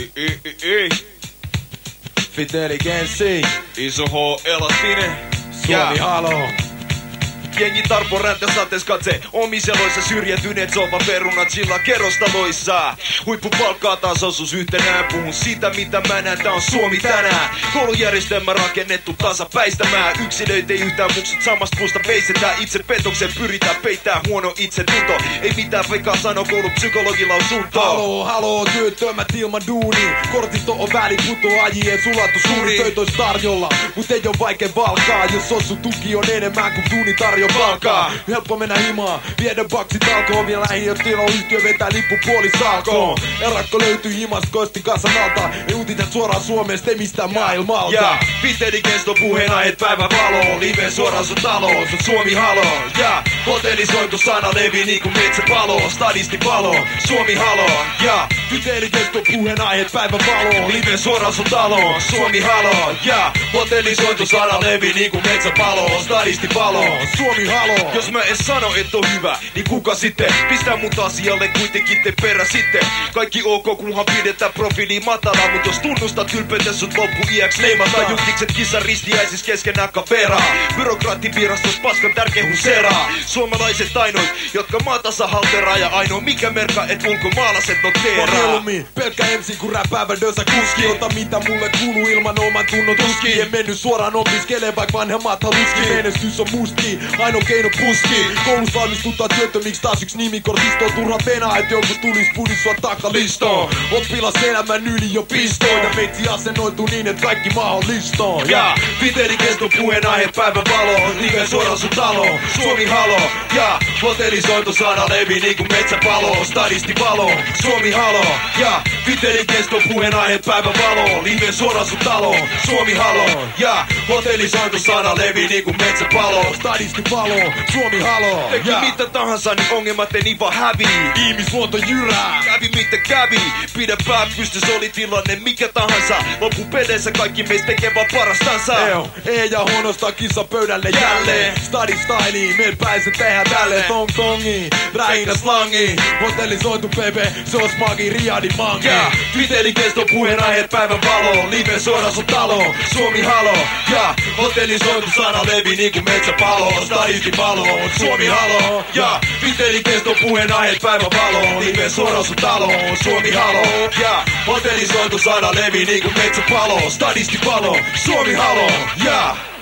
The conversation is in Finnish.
Fiteligenssi, Iso H, Elastinen, Suomi halo. Jengi tarpo räntä satees katse omiseloissa syrjätyneet sohva perunat sillä kerrostaloissa. Huippupalkkaa taas osuus yhtenään, puhun siitä mitä mä näen, tää on Suomi tänään. Koulujärjestelmä rakennettu tasapäistämään, yksilöitä ei yhtään muksut samasta puusta veistetään. Itse petoksen pyritään peittää huono itsetunto, ei mitään vekaa sano koulupsykologilausunto. Haloo, työttömät ilman duuni, kortit on väliputoajien sulattu suuri. Töitä ois tarjolla, mut ei oo vaikea valkaa, jos ossu tuki on enemmän kuin duuni tarjolla. Palkaa. Helppo mennä himaan, viedä baksit alkoon. Vielä lähiötiloyhtiö vetää lippupuoli salkoon. Erakko löytyy himasta kosti kasanalta. Ei uutiset suoraan Suomesta, ei mistään maailmalta. Ja Piteli kesto puheenaiheet päivän valo. Live suoraan sun taloon, sun Suomi halo. Ja hotellisointu sana levi niinku metsäpalo. Stadisti palo, Suomi halo. Ja Piteli kesto puheenaiheet päivän valo. Live suoraan sun taloon, Suomi halo. Ja hotellisointu sana levi niinku metsäpalo. Stadisti palo, Suomi halo. Jos mä en sano et on hyvä, niin kuka sitten? Pistää mut asialle kuitenkin te perä sitten. Kaikki ok kunhan pidetään profiili matala. Mut jos tunnustat ylpeyttä sut loppu iäks leimataan. Justikset kissan ristiäisis keskenään kaveraa. Byrokraattivirastossa paskan tärkeä huseraa. Suomalaiset ainoit, jotka maatasa halteraa. Ja ainoa mikä merkka et ulkomaalaset noteeraa. Mieluummin pelkkä MC kun räppäävä dösä kuski. Ota mitä mulle kuuluu ilman oman tunnon tuski. En mennyt suoraan opiskelee vaik vanhemmat haluski. Menestys on muski, ainoa keino puski. Koulus valmistutaan työttömiksi taas yks nimikortisto. Turha penaa et joku tulis pudis sua takalistoon. Oppilas elämän yliopistoon. Ja meitsi asennoitu niin et kaikki mahdollistoon. Ja Piteli kesto puheenaiheet päivän valo. Live suoraan sun taloon, Suomi halo. Ja hotellisointu sana levi niinku metsäpalo. Stadisti palo, Suomi halo. Ja Piteli kesto puheenaiheet päivän valo. Live suoraan sun taloon, Suomi halo. Ja hotellisointu sana levi niinku metsäpalo. Stadisti palo, Suomi halo. Teki mitä tahansa, niin ongelmat ei niin vaan hävii. Ihmisluonto jyrää. Kävi mitä kävi, pidä pää pystys, oli tilanne mikä tahansa. Loppupeleissä kaikki meistä tekee vaan parastansa. Ei ja huonosta kissa pöydälle jälleen. Stadi styliin, me pääse tehdä tälleen. Tong tongi, rähinä slangi. Hotellisointu bebe, se on smagi riadi mangi. Ja Piteli kesto puheenaiheet päivän valo. Live suoraan sun taloon, Suomi halo. Ja hotellisointu sana levi niinku metsäpalo. Stadisti palo, Suomi halo. Ja Piteli kesto puheenaiheet päivän valo. Live suoraan sun taloon, Suomi halo. Ja hotellisointu sana levi niinku metsäpalo. Stadisti palo, Suomi halo. Ja